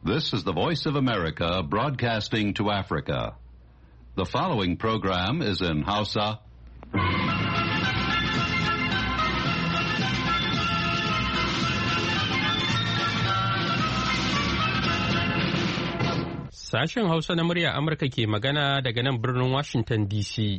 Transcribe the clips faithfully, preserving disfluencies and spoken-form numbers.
This is the Voice of America broadcasting to Africa. The following program is in Hausa. Sashen Hausa na murya Amurka ke magana daga nan birnin Washington D C.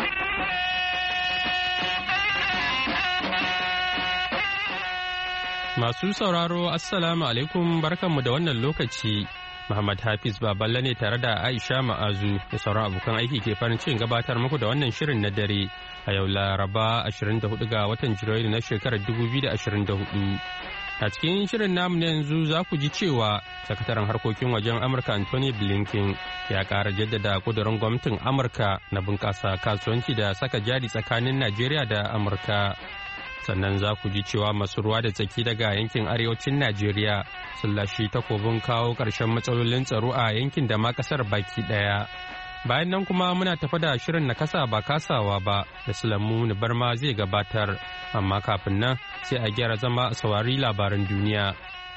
Masu sauraro, Assalamu alaikum, barkanmu da wannan lokaci. Muhammad Hafiz Baballe ne tare da Aisha Ma'azu da sauran abokan aiki ke farin cikin gabatar muku da wannan shirin na dare a yau Laraba ashirin da hudu ga watan Janairu na shekarar dubu biyu da ashirin da hudu. A cikin shirin namu na yanzu za ku ji cewa sakataren harkokin wajen Amurka Anthony Blinken ya ƙara jaddada kudurin gwamnatin Amurka na bunƙasa kasuwanci da saka jari tsakanin Najeriya da Amurka. Sannan za ku ji cewa masu ruwa da tsaki daga yankin arewacin Najeriya sun lashe takobin kawo ƙarshen matsalolin tsaro a yankin da ma ƙasar baki ɗaya. Bayan nan kuma muna tafa da shirin na kasa ba kasawa ba da Sulamu Barma zai gabatar, amma kafin nan sai a gyara zama a saurari labaran duniya.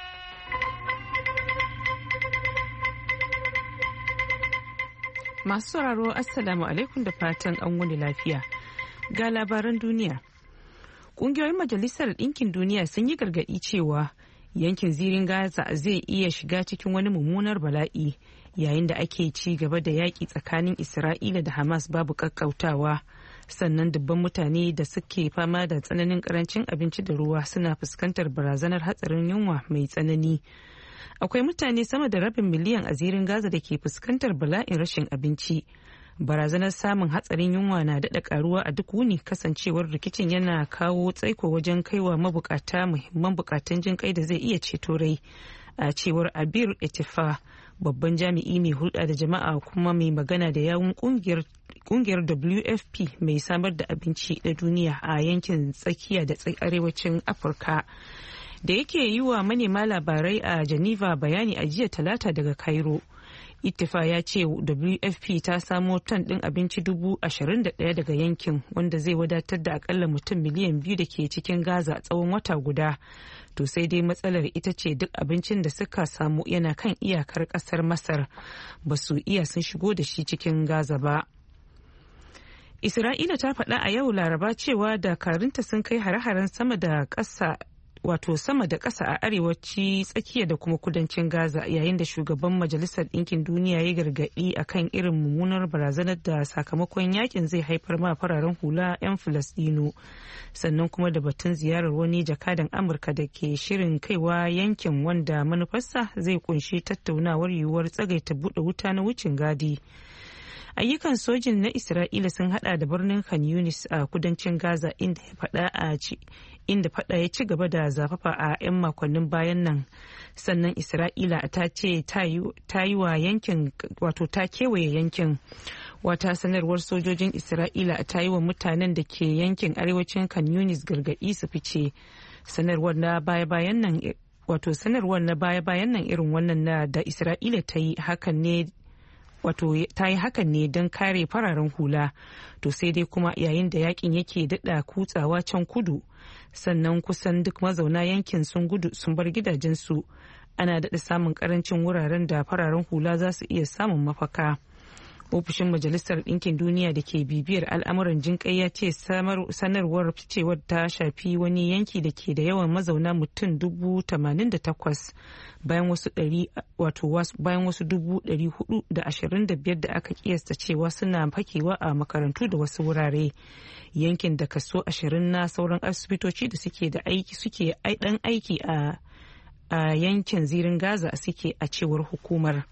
Masu sauraro Assalamu alaikum da fatan an wuni lafiya. Ga labaran duniya. Ƙungiyoyin Majalisar Ɗinkin Duniya sun yi gargaɗi cewa yankin zirin Gaza zai iya shiga cikin wani mummunar bala'i yayin da ake ci gaba da yaƙi tsakanin Isra'ila da Hamas babu ƙaƙƙautawa. Sannan dubban mutane da suke fama da tsananin ƙarancin abinci da ruwa suna fuskantar barazanar hatsarin yunwa mai tsanani. Akwai mutane sama da rabin miliyan a zirin Gaza da ke fuskantar bala'in rashin abinci. Barazanar samun hatsarin yunwa na daɗa karuwa a duk wuni kasancewar rikicin yana kawo tsaiko wajen kaiwa mabukata muhimman bukatun jin kai da zai iya ceto rai, a cewar Abir Etifa, babban jami'i mai hulɗa da jama'a kuma mai magana da yawun kungiyar W F P mai samar da abinci da duniya a yankin tsakiya da arewacin Afirka. Da yake yi wa manema labarai a Geneva bayani a jiya talata daga Cairo. Ittifa ya ce W F P ta samo ton ɗin abinci dubu ashirin da ɗaya daga yankin wanda zai wadatar da akalla mutum miliyan biyu da ke cikin Gaza tsawon wata guda. To sai dai matsalar ita ce duk abincin da suka samu yana kan iyakar ƙasar Masar, ba su iya sun shigo da shi cikin Gaza ba. Isra'ila ta faɗa a yau Laraba cewa dakarunta sun kai hare-haren sama da ƙasa wato sama da ƙasa a arewaci tsakiya da kuma kudancin Gaza, yayin da shugaban Majalisar Ɗinkin Duniya ya gargaɗi akan irin mummunar barazanar da sakamakon yakin zai haifar ma fararen hula 'yan Falasɗinu, sannan kuma da batun ziyarar wani jakadan Amurka da ke shirin kaiwa yankin wanda manufarsa zai kunshi tattaunawar yiwuwar tsagaita buɗe wuta na wucin gadi. Ayyukan sojin na Isra'ila sun hada da birnin Khan Yunis a kudancin Gaza inda ya fada a ci inda fada ya ci gaba da zafafa a 'yan makonnin bayan nan. Sannan Isra'ila ta ce ta yi wa yankin wato ta kewaye yankin. Wata sanarwar sojojin Isra'ila ta yi wa mutanen da ke yankin arewacin Khan Yunis gargaɗi su fice. Sanarwar na baya-bayan nan wato sanarwar na baya-bayan nan irin wannan na da Isra'ila ta yi hakan ne wato ta yi hakan ne don kare fararen hula, to sai dai kuma yayin da yakin yake daɗa kutsawa can kudu, sannan kusan duk mazauna yankin sun gudu sun bar gidajensu, ana daɗa samun ƙarancin wuraren da fararen hula za su iya samun mafaka. Ofishin Majalisar Ɗinkin Duniya da ke bibiyar al'amuran jinƙai ya ce sanarwar ficewar ta shafi wani yanki da ke da yawan mazauna mutum dubu tamanin da takwas bayan wasu ɗari wato bayan wasu dubu ɗari hudu da ashirin da biyar da aka kiyasta cewa suna fakewa a makarantu da wasu wurare. Yankin da kaso ashirin na sauran asibitoci da suke da aiki suke ɗan aiki a yankin zirin Gaza suke, a cewar hukumar.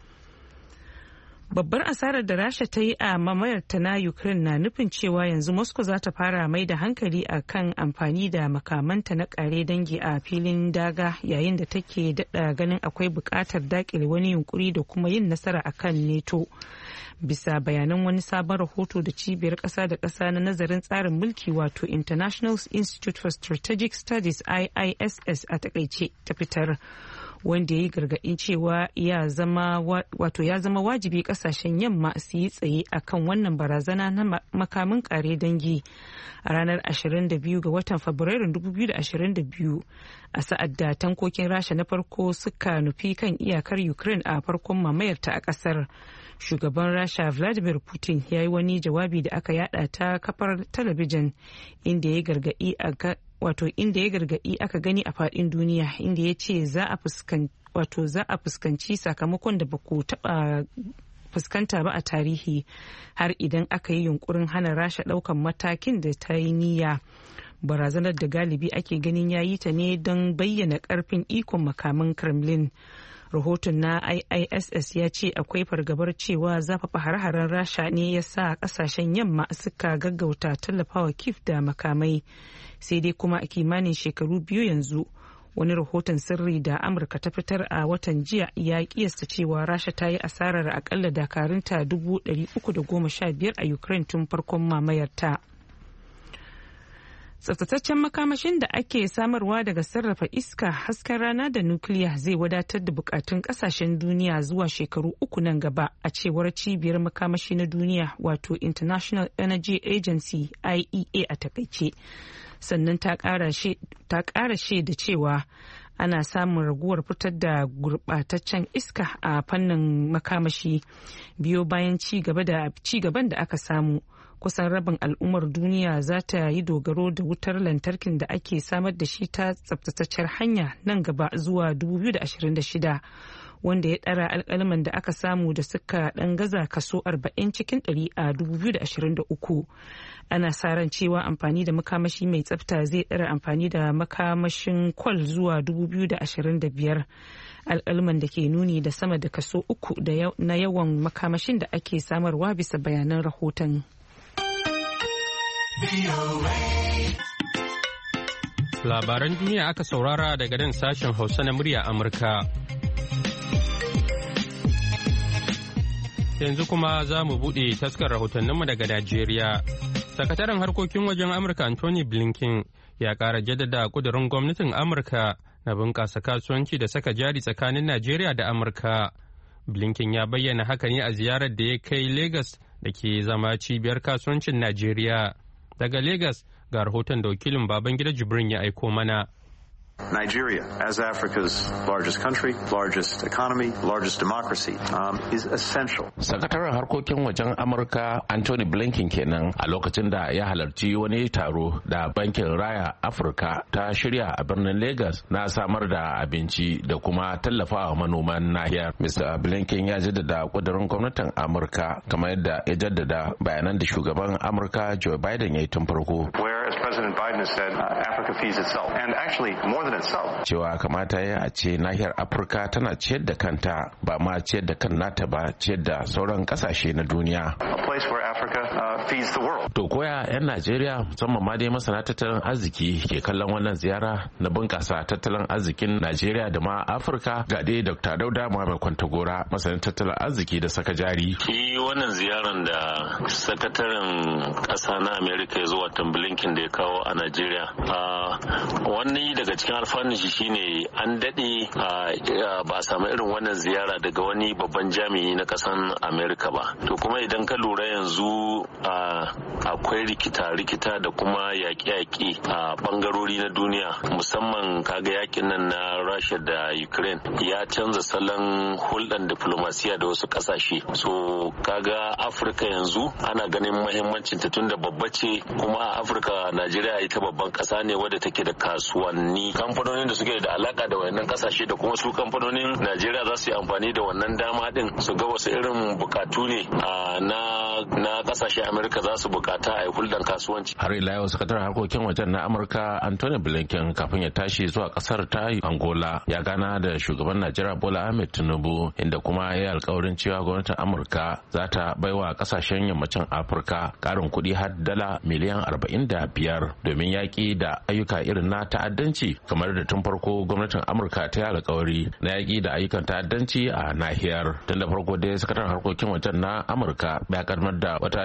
Babbar asarar da Rasha ta yi a mamayar ta na Ukraine na nufin cewa yanzu Moscow za ta fara mai da hankali a kan amfani da makamanta na kare dangi a filin daga, yayin da take daɗa ganin akwai buƙatar daƙile wani yunkuri da kuma yin nasara a kan NATO. Bisa bayanan wani sabon rahoto da cibiyar ƙasa da ƙasa na nazarin tsarin mulki wato International Institute for Strategic Studies I I S S a takaice ta fitar. wanda ya yi gargaɗin cewa ya zama wato ya zama wajibi kasashen yamma su yi tsaye akan wannan barazana na makamin kare dangi a ranar ashirin da biyu ga watan fabrairun dubu biyu da ashirin da biyu a sa'ad da tankokin rasha na farko suka nufi kan iyakar ukraine a farkon mamayarta a kasar. Shugaban rasha Vladimir Putin ya yi wani jawabi da aka yada ta kafar talabijin inda ya gargaɗi a wato inda ya gargaɗi aka gani a faɗin duniya, inda ya ce za a fuskanci wato za a fuskanci sakamakon da ba ku taɓa fuskanta ba a tarihi har idan aka yi yunkurin hana rasha ɗaukan matakin da ta yi niyya. Barazanar da galibi ake ganin ya yi ta ne don bayyana ƙarfin ikon makaman Kremlin. Rahoton na I I S S ya ce akwai fargabar cewa zafafa hare-haren rasha ne ya sa kasashen yamma suka gaggauta tallafawa Kiev da makamai. Sai dai kuma a kimanin shekaru biyu yanzu wani rahoton sirri da Amurka ta fitar a watan jiya ya kiyasta cewa rasha ta yi asarar akalla dakarunta dubu ɗari uku da goma sha biyar a Ukraine tun farkon mamayarta. Tsaftataccen makamashin da ake samarwa daga sarrafa iska, hasken rana da nukiliya zai wadatar da bukatun kasashen duniya zuwa shekaru uku nan gaba, a cewar cibiyar makamashi na duniya wato International Energy Agency I E A a takaice. Sannan ta kara shaida cewa ana samun raguwar fitar da gurbataccen iska a fannin makamashi biyo bayan ci gaban da aka samu. Kusan rabin al'ummar duniya za ta yi dogaro da wutar lantarkin da ake samar da shi ta tsaftataccen hanya nan gaba zuwa dubu biyu da ashirin da shida, wanda ya ɗara alƙalman da aka samu da suka ɗan gaza kaso arba'in cikin ɗari a dubu biyu da ashirin da uku. Ana sa ran cewa amfani da makamashi mai tsafta zai ɗara amfani da makamashin kwal zuwa dubu biyu da ashirin da biyar. Alƙalman da ke nuni da sama da kaso uku na yawan makamashin da ake samarwa bisa bayanan rahoton. Labaran duniya aka saurara daga nan sashen Hausa na murya Amurka. Yanzu kuma za mu buɗe taskar rahotanninmu daga Najeriya. Sakataren harkokin wajen Amurka Anthony Blinken ya ƙara jaddada ƙudurin gwamnatin Amurka na bunƙasa kasuwanci da saka jari tsakanin Najeriya da Amurka. Blinken ya bayyana haka ne a ziyarar da ya kai Lagos da ke zama cibiyar kasuwancin Najeriya. Daga Lagos ga rahoton da wakilin Babangida Jibrin ya aiko mana. Nigeria, as Africa's largest country, largest economy, largest democracy, um, is essential. Sakataren harkokin wajen Amurka Anthony Blinken kenan a lokacin da ya halarci wani taro da Bankin Raya Afirka ta shirya a birnin Lagos na samar da abinci da kuma tallafawa manoman nahiyar. Mister Blinken ya jaddada kudurin gwamnatin Amurka kamar yadda ya jaddada bayanan da shugaban Amurka Joe Biden ya yi tun farko. Where, as President Biden has said, uh, Africa feeds itself, and actually more than cewa kamata ya a ce nahiyar Afirka tana ciyar da kanta ba ma ciyar da kan nata ba, ciyar da sauran kasashe na duniya. To koya 'yan Najeriya musamman ma dai masana tattalin arziki ke kallon wannan ziyara na bunƙasa tattalin arzikin Najeriya da ma Afirka? Ga dai Doctor Dauda Muhammad Kwantagora, masanin tattalin arziki da saka jari. Shi wannan ziyaran da sakataren ƙasa na Amerika ya zo watan Blinken da ya kawo a Najeriya, wani daga cikin alfanun shi shine an daɗe ba a samu irin wannan ziyara daga wani babban jami'i na ƙasan Amerika ba. To kuma idan ka lura yanzu akwai rikita-rikita da kuma yaƙe-yaƙe a ɓangarori na duniya, musamman kaga yaƙin nan na Rasha da Ukraine ya canza salon hulɗar diplomasiya da wasu ƙasashe. So kaga Afirka yanzu ana ganin mahimmancin ta tunda babba ce, kuma a Afirka Najeriya ita babban ƙasa ne wadda take da kasuwanni, kamfanonin da suke da alaka da wannan ƙasashe da kuma su kamfanonin Najeriya za su yi amfani da wannan dama din su ga wasu irin bukatu ne na na ƙasashe Amerika za su bukata a yi hulɗar kasuwanci. Har ila yau sakataren harkokin wajen na Amurka Anthony Blinken kafin ya tashi zuwa ƙasar ta Angola ya gana da shugaban Najeriya Bola Ahmed Tinubu, inda kuma ya yi alkawarin cewa gwamnatin Amurka za ta baiwa ƙasashen yammacin Afirka ƙarin kuɗi har dala miliyan arba'in da biyar domin yaƙi da ayyuka irin na ta'addanci, kamar da tun farko gwamnatin Amurka ta yi alkawari na yaƙi da ayyukan ta'addanci a nahiyar. Tun da farko dai sakataren harkokin wajen na Amurka ya kaddamar da wata cibiya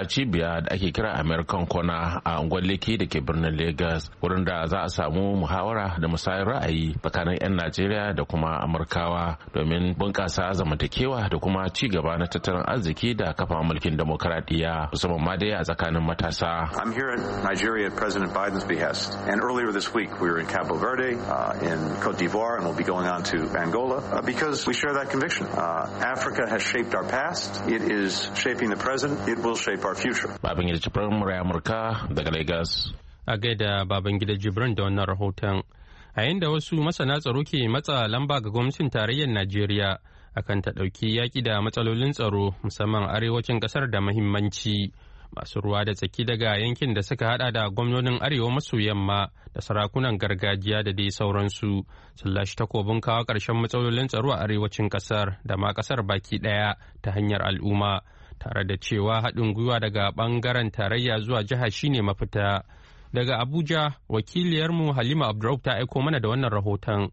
da ake kira American Corner a unguwar Lekki da ke birnin Lagos, wurin da za a samu muhawara da musayar ra'ayi tsakanin 'yan Najeriya da kuma Amurkawa domin bunƙasa zamantakewa da kuma ci gaba na tattalin arziki da kafa mulkin demokaradiyya musamman ma dai a tsakanin matasa. I'm here in Nigeria at President Biden's behest, and earlier this week we were in Cabo Verde, uh, in Cote d'Ivoire, and we'll be going on to Angola uh, because we share that conviction. Uh, Africa has shaped our past. It is shaping the present. It will shape our future. Babangida Jibrin, murai Amurka daga Lagos. A gaida Babangida Jibrin da wannan rahoton. A yayin da wasu masana tsaro ke matsa lamba ga gwamnatin tarayyar Najeriya akan ta ɗauki yaƙi da matsalolin tsaro musamman arewacin ƙasar da muhimmanci. Masu ruwa da tsaki daga yankin da suka hada da gwamnonin arewa maso yamma da sarakunan gargajiya da dai sauransu sun lashe takobin kawo ƙarshen matsalolin tsaro a arewacin ƙasar da ma ƙasar baki ɗaya ta hanyar al'umma, tare da cewa haɗin gwiwa daga ɓangaren tarayya zuwa jiha shine mafita. Daga Abuja, wakiliyarmu Halima Abdurrauf ta aiko mana da wannan rahoton.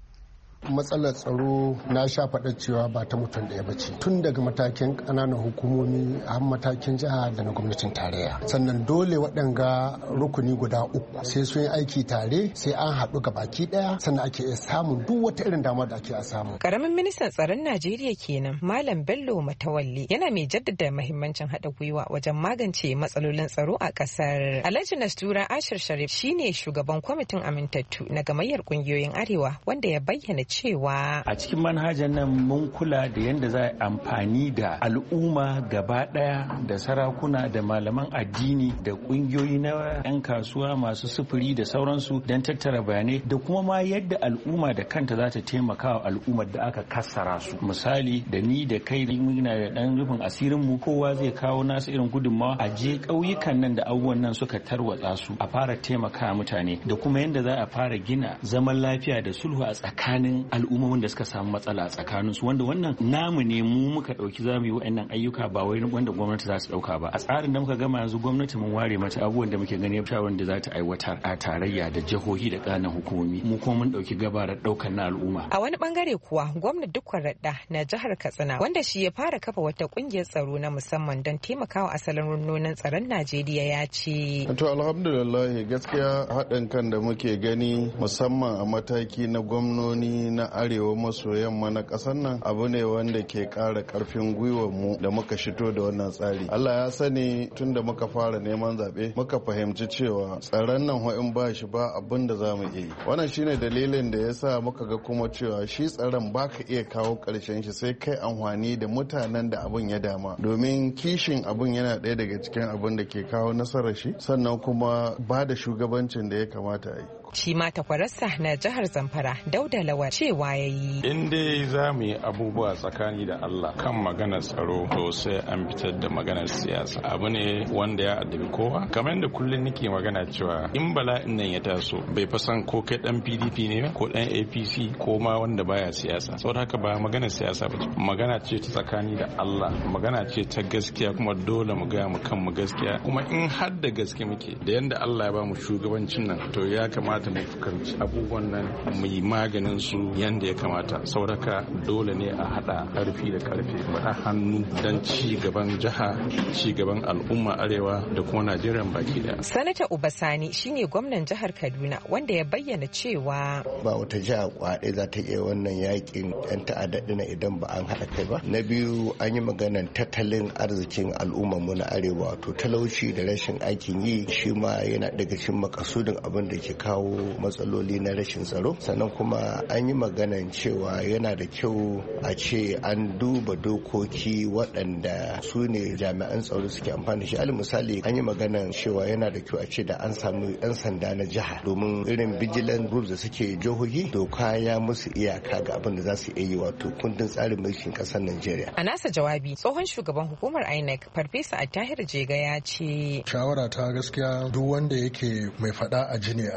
Matsalar tsaro na sha faɗa cewa ba ta mutum ɗaya ba ce, tun daga matakin ƙananan hukumomi har matakin jiha da na gwamnatin tarayya. Sannan dole waɗanga rukuni guda uku sai sun yi aiki tare, sai an haɗu ga baki ɗaya sannan ake iya samun duk wata irin dama da ake a samu. Karamin ministan tsaron Najeriya kenan Malam Bello Matawalle yana mai jaddada mahimmancin haɗa gwiwa wajen magance matsalolin tsaro a ƙasar. Alhaji Nastura Ashir Sharif shine shugaban kwamitin amintattu na gamayyar ƙungiyoyin Arewa, wanda ya bayyana cewa a cikin manhajar nan mun kula da yadda za a amfani da al'umma gaba daya da sarakuna da malaman addini da kungiyoyi na 'yan kasuwa masu sufuri da sauransu don tattara bayanai da kuma ma yadda al'umma da kanta za ta taimaka wa al'ummar da aka kassara su. Misali da ni da kai muna da dan rufin asirin mu, kowa zai kawo nasu irin gudunmawa a je ƙauyukan nan da abubuwan nan suka tarwatsa su, a fara taimaka mutane da kuma yadda za a fara gina zaman lafiya da sulhu a tsakanin al'ummomin da suka samu matsala tsakanin su, wanda wannan namu ne mu muka dauki zamu yi wa'annan ayyuka ba wai wanda gwamnati za su dauka ba. A tsarin da muka gama yanzu gwamnati mun ware mata abubuwan da muke gani shawarar da za ta aiwatar a tarayya da jihohi da ƙananan hukumomi, mu kuma mun dauki gabarar daukar na al'umma. A wani bangare kuwa gwamnati Dukkan Radda na jihar Katsina, wanda shi ya fara kafa wata kungiyar tsaro na musamman don taimakawa asalin rundunar tsaron Najeriya, ya ce to alhamdulillah gaskiya haɗin kan da muke gani musamman a mataki na gwamnoni na arewa maso yamma na ƙasar nan abu ne wanda ke ƙara ƙarfin gwiwar mu da muka shito da wannan tsari. Allah ya sani tun da muka fara neman zaɓe muka fahimci cewa tsaron nan in ba shi ba abin da za mu iya yi. Wannan shine dalilin da ya sa muka ga kuma cewa shi tsaron ba ka iya kawo ƙarshen shi sai kai amfani da mutanen da abin ya dama, domin kishin abin yana ɗaya daga cikin abin da ke kawo nasarar shi, sannan kuma ba da shugabancin da ya kamata a yi. Shi ma takwararsa na jihar Zamfara Dauda Lawal cewa ya yi. In dai za mu yi abubuwa tsakani da Allah kan maganar tsaro to sai an fitar da maganar siyasa. Abu ne wanda ya addabi kowa. Kamar yadda kullum nake magana cewa in bala'in nan ya taso bai fa san ko kai dan P D P ne ko dan A P C ko ma wanda baya siyasa. Saboda haka ba maganar siyasa ba, magana ce ta tsakani da Allah, magana ce ta gaskiya, kuma dole mu gaya mu kanmu gaskiya. Kuma in har da gaske muke da yanda Allah ya ba mu shugabancin nan to ya kamata mu fuskanci abubuwan nan mu yi maganin su yanda ya kamata. Sauraka dole ne a hada karfi da karfe, haɗa hannu don ci gaban jiha, ci gaban al'umma arewa da kuma Najeriya baki daya. Sanata Ubasani shine gwamnan jihar Kaduna, wanda ya bayyana cewa ba wata jiha kwaɗe za ta iya wannan yakin yan ta'adda dina idan ba an haɗa kai ba. Na biyu an yi maganar tattalin arzikin al'ummar mu na arewa, to talauci da rashin aikin yi shi ma yana daga cikin makasudin abin da ke kawo matsaloli na rashin tsaro. Sannan kuma an yi maganan cewa yana da kyau a ce an duba dokoki waɗanda su ne jami'an tsaro suke amfani da shi. Alal misali an yi maganan cewa yana da kyau a ce da an samu ɗan sanda na jiha, domin irin vigilant groups da suke jihohi doka ya musu iyaka ga abin da za su iya yi, wato kundin tsarin mulkin ƙasar Najeriya. A nasa jawabi tsohon shugaban hukumar I N E C Farfesa Attahir Jega ya ce shawara ta gaskiya duk wanda yake mai faɗa a jini a jiha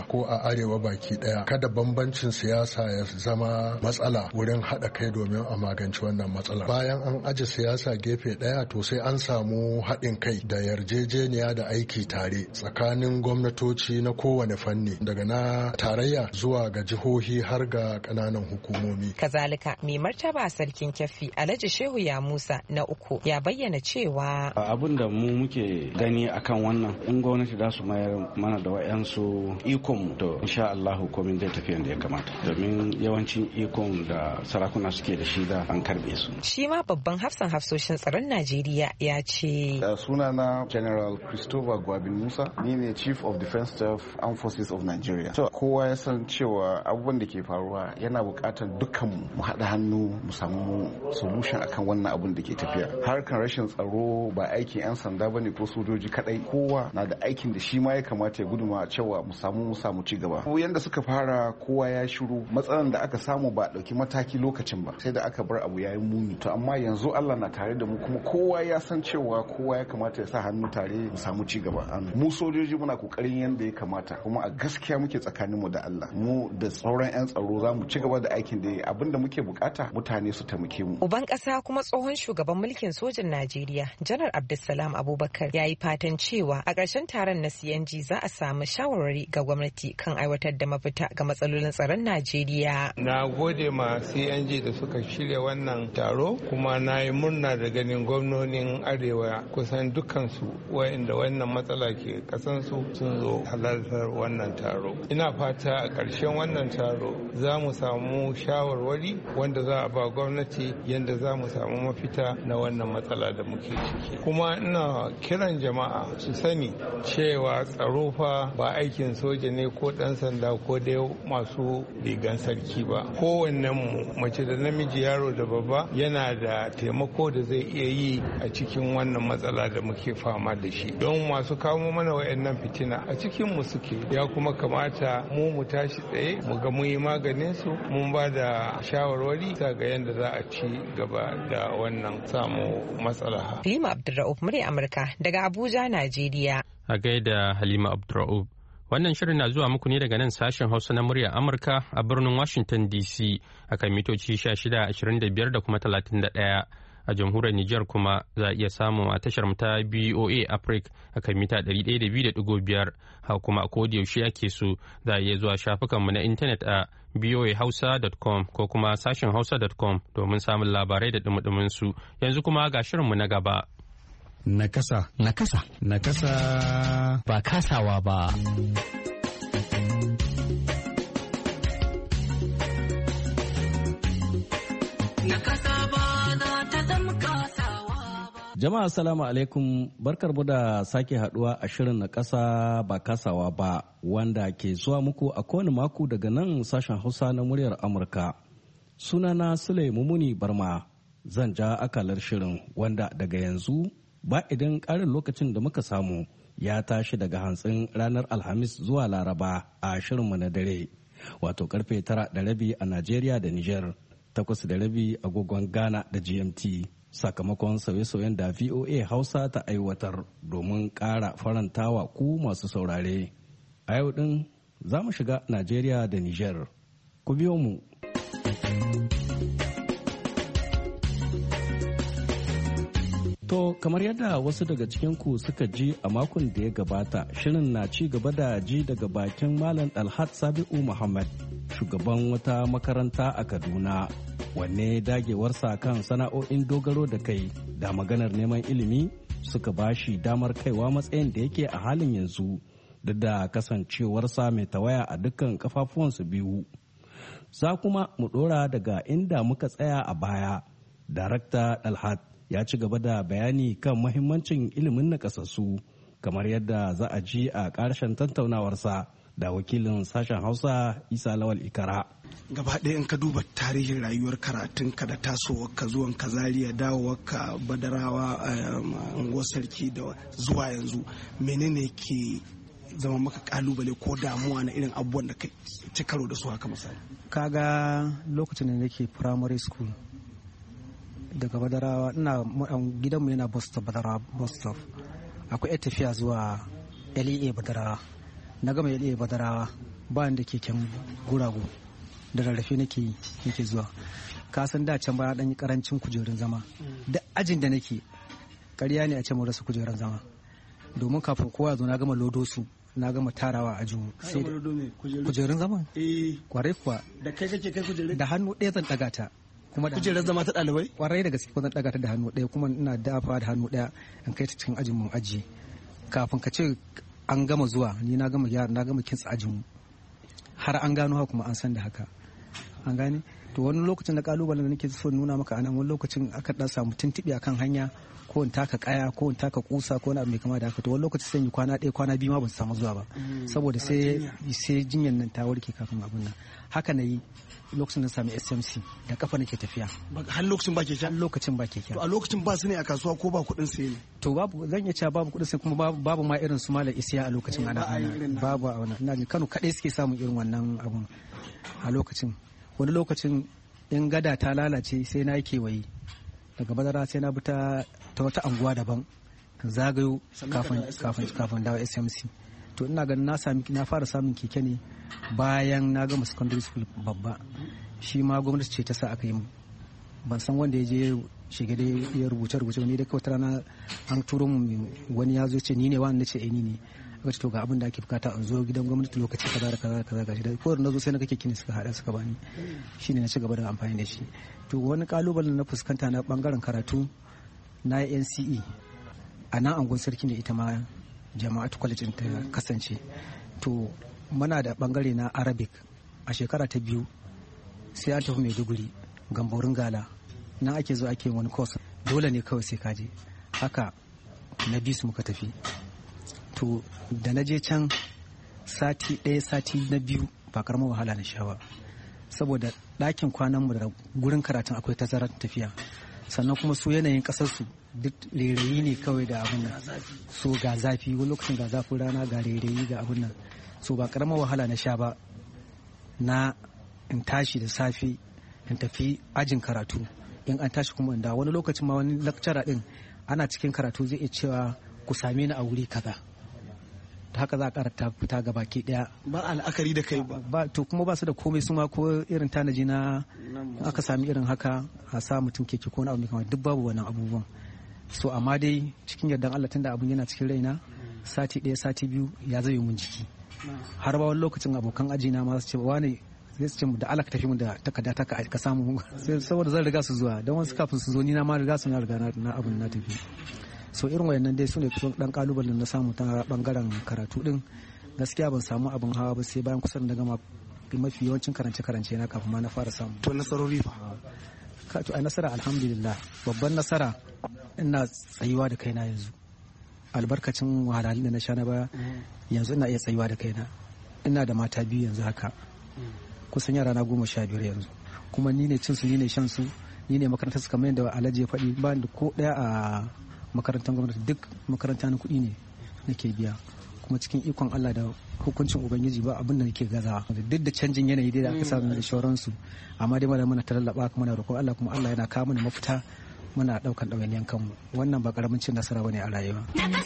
ko a arewa baki daya kada bambancin siyasa ya zama matsala wurin haɗa kai domin a magance wannan matsala. Bayan an aje siyasa gefe daya to sai an samu haɗin kai da yarjejeniya da aiki tare tsakanin gwamnatoci na kowane fanni daga na tarayya zuwa ga jihohi har ga ƙananan hukumomi. Kazalika mai martaba sarkin Keffi Alhaji Shehu Ya Musa na uku ya bayyana cewa abin da mu muke gani akan wannan in gwamnati za su mayar mana da wayansu ikon to insha Allah komai zai tafi yadda ya kamata domin yawancin ikon da sarakuna suke da shi da an karbe su. Shi ma babban hafsan hafsoshin tsaron Najeriya ya ce sunana General Christopher Gwabin Musa ni ne Chief of Defense Staff Armed Forces of Nigeria. So kowa ya san cewa abubuwan da ke faruwa yana buƙatar dukkan mu haɗa hannu mu samu solution akan wannan abun da ke tafiya. Harkan rashin tsaro ba aikin 'yan sanda bane ko sojoji kadai, kowa na da aikin da shi ma ya kamata ya guduma cewa mu samu mu samu ci gaba. Ko yanda suka fara kowa ya shiru, matsalan da aka samu ba dauki mataki lokacin ba sai da aka bar abu yayin muni. To amma yanzu Allah na tare da mu kuma kowa ya san cewa kowa ya kamata ya sa hannu tare mu samu ci gaba. Mu sojoji muna kokarin yanda ya kamata kuma a gaskiya muke tsakanin mu da Allah. Mu da sauran 'yan tsaro za mu ci gaba da aikin da abinda muke bukata mutane su taimake mu. Uban kasa kuma tsohon shugaban mulkin sojin Najeriya Janar Abdulsalam Abubakar ya yi fatan cewa a ƙarshen taron na C N G za a samu shawarwari ga gwamnati kan aiwatar da mafita ga matsalolin tsaron Najeriya. Na gode ma C N G da suka shirya wannan taro kuma na yi murna da ganin gwamnonin Arewa kusan dukansu wa'inda wannan matsala ke kasansu sun zo halartar wannan taro. Ina fata a ƙarshen wannan taro za mu samu shawarwari wanda za a ba gwamnati yadda za mu samu mafita na wannan matsala da muke ciki. Kuma ina kiran jama'a su sani cewa tsaro fa ba aikin soja ne ko ɗan sanda ko dai masu rigan sarki ba. Kowannen mu mace da namiji, yaro da babba yana da taimako da zai iya yi a cikin wannan matsala da muke fama da shi. Don masu kawo mana wayannan fitina a cikin mu suke, ya kuma kamata mu mu tashi tsaye mu ga mun yi maganin su, mun ba da shawarwari ga yadda za a ci gaba da wannan samu matsala. Halima Abdulra'uf, murya Amurka daga Abuja, Najeriya. A gaida Halima Abdulra'uf. Wannan shirin na zuwa muku ne daga nan sashen Hausa na murya Amurka a birnin Washington D C akan mitoci sha shida, ashirin da biyar da kuma talatin da ɗaya. A jamhuriyar Nijar kuma za a iya samu a tashar ta B O A Africa akan mita ɗari ɗaya da biyu da ɗigo biyar. Haka kuma a koda yaushe ake so za a iya zuwa shafukanmu na intanet a b o a hausa dot com ko kuma sashen hausa dot com domin samun labarai da dumudumin su. Yanzu kuma ga shirinmu na gaba. Nakasa. Nakasa. Nakasa. Ba kasawa ba. Jama'a salamu alaikum, barkar mu da sake haduwa a shirin na kasa ba kasawa ba wanda ke zuwa muku a kowane mako daga nan sashen Hausa na muryar Amurka. Sunana Sule Mumuni Barma, zan ja akalar shirin wanda daga yanzu ba idan ƙarin lokacin da muka samu ya tashi daga hantsin ranar Alhamis zuwa Laraba a shirinmu na dare, wato karfe tara da rabi a Najeriya da Nijar, takwas da rabi agogon Ghana da G M T. Sakamakon sauye-sauyen da V O A Hausa ta aiwatar domin ƙara farantawa ku masu saurare. A yau ɗin za mu shiga Najeriya da Nijar. Ku biyo mu. To, kamar yadda wasu daga cikinku suka ji a makon da ya gabata, shirin na ci gaba da ji daga bakin Malam Dalhat Sabi'u Muhammad, shugaban wata makaranta a Kaduna. Wanne dagewarsa kan sana'o'in dogaro da kai da maganar neman ilimi suka bashi damar kaiwa matsayin da yake a halin yanzu duk da kasancewarsa mai tawaya a dukkan kafafuwansu biyu. Za kuma mu dora daga inda muka tsaya a baya. Darakta Dalhat ya ci gaba da bayani kan mahimmancin ilimin nakasassu kamar yadda za a ji a ƙarshen tattaunawarsa da wakilin sashen Hausa Isa Lawal Ikara. Gaba ɗaya in ka duba tarihin rayuwar karatunka da tasowarka zuwan ka Zaria, dawowarka Badarawa, unguwar sarki da zuwa yanzu, menene ke zama maka kalubale ko damuwa na irin abubuwan da ka ci karo da su haka misali? Kaga lokacin da nake primary school daga Badarawa, ina gidanmu yana bus stop Badarawa bus stop, akwai tafiya zuwa L E A Badarawa. Na gama L E A Badarawa ba da keken guragu da rarrafe nake yi nake zuwa. Ka san da can baya dan yi karancin kujerun zama da ajin da nake ƙarya ne a ce mu rasa kujerun zama domin kafin kowa zo na gama lodo su na gama tarawa a jihu sai kujerun zama eh kwarai kuwa da kai kake kai kujerun da hannu ɗaya zan daga ta kuma kujerun zama ta ɗalibai kwarai da gaske zan daga ta da hannu ɗaya kuma ina dafa da hannu ɗaya in kai ta cikin ajin mu aji kafin ka ce an gama zuwa ni na gama gyara na gama kintsa ajin mu har an gano haka kuma an san da haka an gane to wani lokacin da kalubalen da nake so nuna maka anan wani lokacin aka dan samu tuntuɓe akan hanya ko in taka kaya ko in taka kusa ko wani abu mai kama da haka to wani lokacin sai yi kwana ɗaya kwana biyu ma ban samu zuwa ba saboda sai sai jinyar nan ta warke kafin abun nan haka na yi lokacin da sami S M C da kafa nake tafiya har lokacin ba keke lokacin ba keke to a lokacin ba su ne a kasuwa ko ba kuɗin sai ne to babu zan iya cewa babu kuɗin sai kuma babu babu ma irin su malam isiya a lokacin ana babu a wannan ina jin Kano kaɗai suke samun irin wannan abun a lokacin wani lokacin in gada ta lalace sai na yi kewaye daga bazara sai na bi ta wata anguwa daban zagayo kafin kafin kafin dawo S M C to ina ganin na sami na fara samun keke ne bayan na gama secondary school babba shi ma gwamnati ce ta sa aka yi ban san wanda ya je shige da ya rubuce rubuce ne da kawai ta rana an turo mu wani ya zo ce ni ne wani ce eh ni ne aka ce to ga abin da ake bukata an zo gidan gwamnati lokaci kaza da kaza kaza gashi da ko na zo sai na kake kini suka hada suka bani shine na ci gaba da amfani da shi to wani kalubalen na fuskanta na bangaren karatu na N C E a nan angon sarki ne ita ma jama'atu college ta kasance to muna da bangare na Arabic a shekara ta biyu sai an tafi Maiduguri gamborin gala nan ake zo ake wani course dole ne kawai sai kaje haka na bisu muka tafi to da na je can sati ɗaya sati na biyu ba karamar wahala na sha ba saboda ɗakin kwananmu da gurin karatun akwai tazarar tafiya sannan kuma su yanayin ƙasarsu duk rairayi ne kawai da abin nan so ga zafi wani lokacin ga zafin rana ga rairayi ga abin nan so ba karamar wahala na sha ba na in tashi da safe in tafi ajin karatu in an tashi kuma da wani lokacin ma wani lecturer din ana cikin karatu zai iya cewa ku same ni a wuri kaza haka za a ƙara ta fita ga baki daya ba al'akari da kai ba to kuma ba su da komai su ma ko irin tanaji na aka sami irin haka a sa mutum keke ko na abu kamar duk babu wannan abubuwan so amma dai cikin yardan Allah tunda abun yana cikin raina sati ɗaya sati biyu ya zai mun jiki har ba wani lokacin abokan aji na ma su ce wani zai su ce da Allah ka tafi mu da takarda ta ka samu saboda zan riga su zuwa don wasu kafin su zo ni na ma riga su na riga na abun na tafi so irin wayannan dai su ne kusan dan kalubalen na samu ta bangaren karatu din gaskiya ban samu abin hawa ba sai bayan kusan da gama mafi yawancin karance karance na kafin ma na fara samu to nasarori fa ka to ai nasara alhamdulillah babban nasara ina tsayuwa da kaina yanzu albarkacin wahalhalun da na sha na baya yanzu ina iya tsayuwa da kaina ina da mata biyu yanzu haka kusan yara na goma sha biyar yanzu kuma ni ne cin su ni ne shan su ni ne makarantar su kamar yadda Alhaji ya faɗi ba da ko ɗaya a makarantar gwamnati duk makaranta na kuɗi ne nake biya kuma cikin ikon Allah da hukuncin ubangiji ba abin da nake gazawa duk da canjin yanayi dai da aka samu da shauransu amma dai mana ta lallaba kuma na roƙon Allah kuma Allah yana kawo mana mafita muna ɗaukan ɗawainiyan kanmu wannan ba ƙaramin cin nasara bane a rayuwa.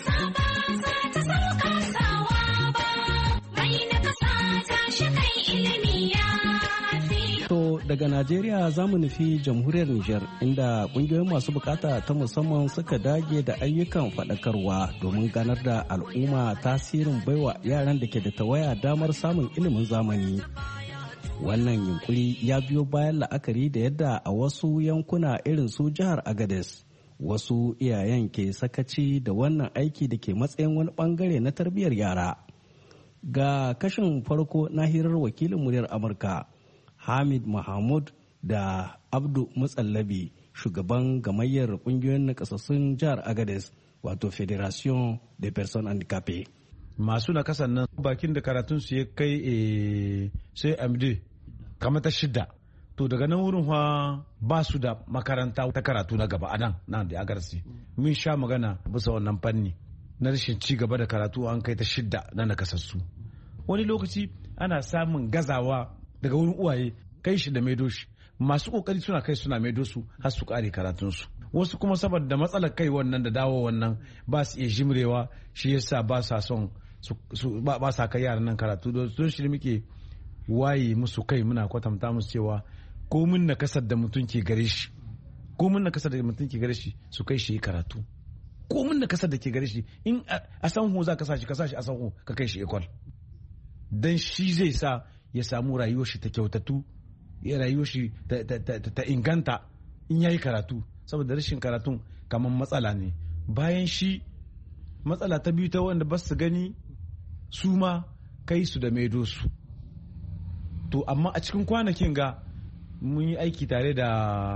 To daga Najeriya za mu nufi jamhuriyar Nijar inda kungiyoyin masu bukata ta musamman suka dage da ayyukan faɗakarwa domin ganar da al'umma tasirin baiwa yaran da ke da tawaya damar samun ilimin zamani. Wannan yunkuri ya biyo bayan la'akari da yadda a wasu yankuna irin su jihar Agadez wasu iyayen ke sakaci da wannan aiki da ke matsayin wani bangare na tarbiyyar yara. Ga kashin farko na hirar wakilin muryar Amurka Hamid Mahmud da Abdu Mutsallabi shugaban gamayyar kungiyoyin nakasassun jihar Agadez wato Federation des Personnes Handicapées. Masu nakasan nan bakin da karatun su ya kai sai M D kamar ta shida. To daga nan wurin fa ba su da makaranta ta karatu na gaba anan nan da Agadez. Mun sha magana bisa wannan fanni na rashin ci gaba da karatu an kai ta shida na nakasassu. Wani lokaci ana samun gazawa daga wurin uwaye kai shi da maido shi masu kokari suna kai suna maido su har su kare karatunsu wasu kuma saboda matsalar kai wannan da dawo wannan ba su iya jimrewa shi yasa ba sa son su ba sa kai yaran nan karatu don shi muke waye musu kai muna kwatanta musu cewa ko mun na kasar da mutum ke gare shi ko mun na kasar da mutum ke gare shi su kai shi karatu ko mun na kasar da ke gare shi in a sanho za ka sa shi ka sa shi a sanho ka kai shi ekol dan shi zai sa ya samu rayuwar shi ta kyautatu ya rayuwar shi ta inganta in yayi karatu saboda rashin karatun kamar matsala ne. Bayan shi matsala ta biyu ta wanda ba su gani su ma kai su da maido su. To amma a cikin kwanakin ga mun yi aiki tare da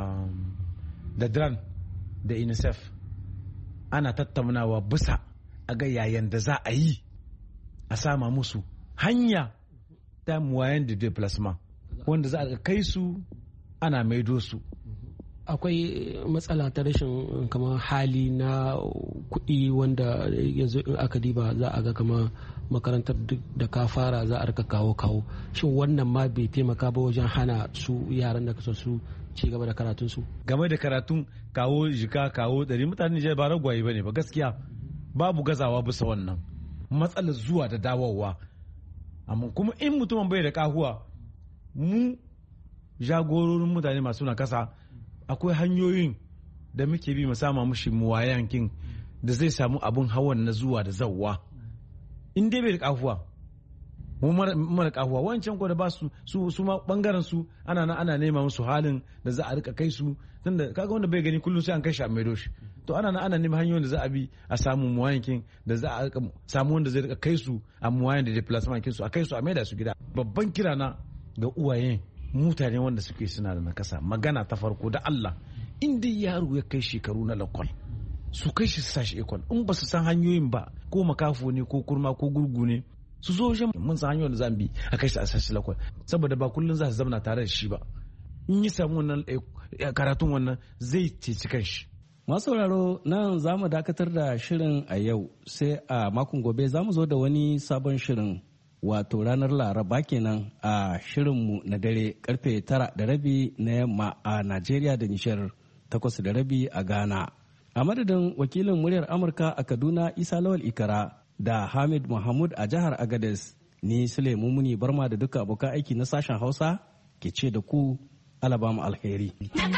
da D R A N da UNICEF ana tattaunawa bisa a ga yayin da za a yi a sama musu hanya ta moyen de déplacement wanda za a kai su ana maido su. Akwai matsala ta rashin kamar hali na kuɗi wanda yanzu in aka diba za a ga kamar makarantar duk da ka fara za a rika kawo kawo shin wannan ma bai taimaka ba wajen hana su yaran da kasa su ci gaba da karatun su game da karatun kawo jika kawo ɗari mutanen Nijar ba ragwaye bane ba gaskiya babu gazawa bisa wannan matsalar zuwa da dawowa amma kuma in mutumin bai da kahuwa mu jagororin mutane masu na kasa akwai hanyoyin da muke bi mu sama mushi muwayankin da zai samu abun hawan na zuwa da zawwa in dai bai da kafuwa mu mara kafuwa wancan ko da ba su su ma bangaren su ana nan ana nema musu halin da za a rika kai su tunda kaga wanda bai gani kullum sai an kai shi a maido shi to ana nan ana neman hanyoyin da za a bi a samu muwayankin da za a samu wanda zai rika kai su a muwayan da déplacement kin su a kai su a maida su gida. Babban kira na ga uwayen mutane wanda suke suna da nakasa magana ta farko da Allah in dai yaro ya kai shekaru na lakwal su kai shi su sashi ekol in ba su san hanyoyin ba ko makafo ne ko kurma ko gurgu ne su zo wajen mun san hanyoyin da zan bi a kai shi a sashi lakwal saboda ba kullun za su zama tare da shi ba in yi samu wannan karatun wannan zai ceci kanshi. Masu sauraro nan za mu dakatar da shirin a yau sai a makon gobe za mu zo da wani sabon shirin wato ranar laraba kenan a shirinmu na dare karfe tara da rabi na yamma a Najeriya da Nishar takwas da rabi a Ghana. A madadin wakilin muryar Amurka a Kaduna Isa Lawal Ikara da Hamid Mahmud a jihar Agadez ni Sule Mumuni Barma da duka abokan aiki na sashen Hausa ke ce da ku Alabama alheri.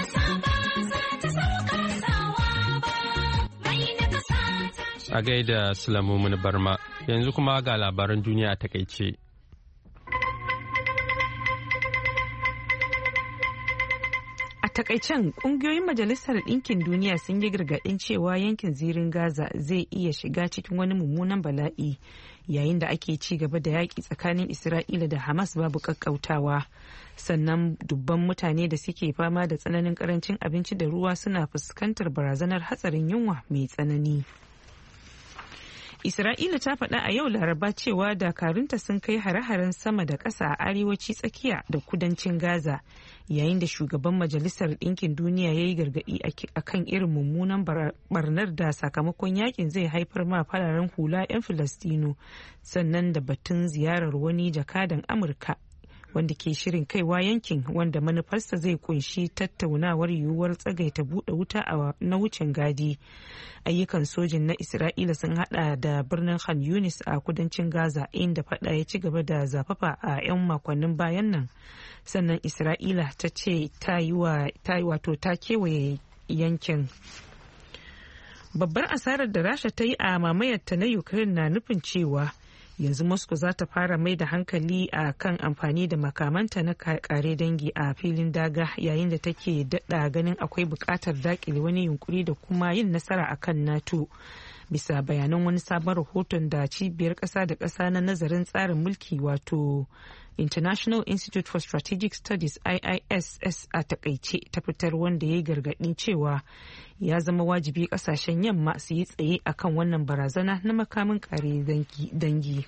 A gaida Sule Mumuni Barma yanzu kuma ga labaran duniya a takaice. A takaicen kungiyoyin Majalisar Ɗinkin Duniya sun yi gargaɗin cewa yankin zirin Gaza zai iya shiga cikin wani mummunan bala'i yayin da ake ci gaba da yaƙi tsakanin Isra'ila da Hamas babu ƙaƙƙautawa. Sannan dubban mutane da suke fama da tsananin ƙarancin abinci da ruwa suna fuskantar barazanar hatsarin yunwa mai tsanani. Isra'ila ta faɗa a yau Laraba cewa dakarunta sun kai hare-haren sama da ƙasa a arewaci tsakiya da kudancin Gaza yayin da shugaban Majalisar Ɗinkin Duniya ya yi gargaɗi a kan irin mummunan barnar da sakamakon yakin zai haifar ma fararen hula 'yan Filistino sannan da batun ziyarar wani jakadan Amurka wanda ke shirin kaiwa yankin wanda manufarsa zai kunshi tattaunawar yiwuwar tsagaita buɗe wuta na wucin gadi. Ayyukan sojin na Isra'ila sun hada da birnin Khan Yunis a kudancin Gaza inda fada ya ci gaba da zafafa a 'yan makonnin bayan nan. Sannan Isra'ila ta ce ta yi wato ta kewaye yankin. Babbar asarar da Rasha ta yi a mamayarta na Ukraine na nufin cewa yanzu Moscow za ta fara mai da hankali a kan amfani da makamanta na kare dangi a filin daga yayin da take daɗa ganin akwai buƙatar daƙile wani yunkuri da kuma yin nasara a kan NATO. Bisa bayanan wani sabon rahoton da cibiyar ƙasa da ƙasa na nazarin tsarin mulki wato International Institute for Strategic Studies I I S S a takaice ta fitar wanda ya yi gargaɗin cewa ya zama wajibi ƙasashen yamma su yi tsaye akan wannan barazana na makamin kare dangi.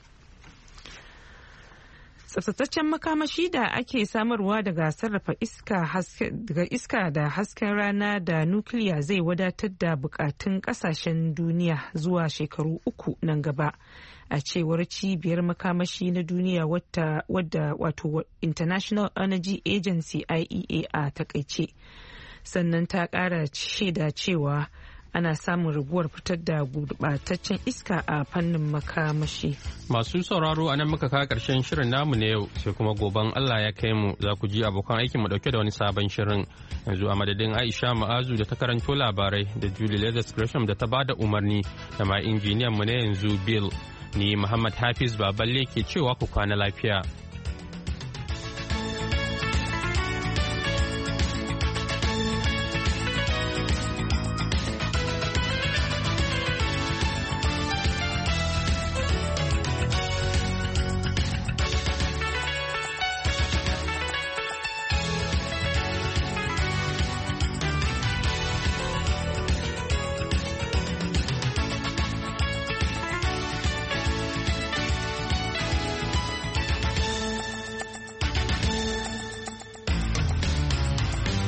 Tsaftataccen makamashi da ake samarwa daga sarrafa iska da hasken rana da nukiliya zai wadatar da bukatun kasashen duniya zuwa shekaru uku nan gaba a cewar cibiyar makamashi na duniya wadda wato International Energy Agency I E A a takaice. Sannan ta kara shaida cewa ana samun raguwar fitar da gurɓataccen iska a fannin makamashi. Masu sauraro a nan muka kawo ƙarshen shirin namu na yau sai kuma goben Allah ya kai mu za ku ji abokan aikin mu dauke da wani sabon shirin. Yanzu a madadin Aisha Ma'azu da ta karanto labarai da Julie Leathers Gresham da ta bada umarni da ma injiniyan mu na yanzu Bill. Ni Muhammad Hafiz Baballe ke cewa ku kwana lafiya.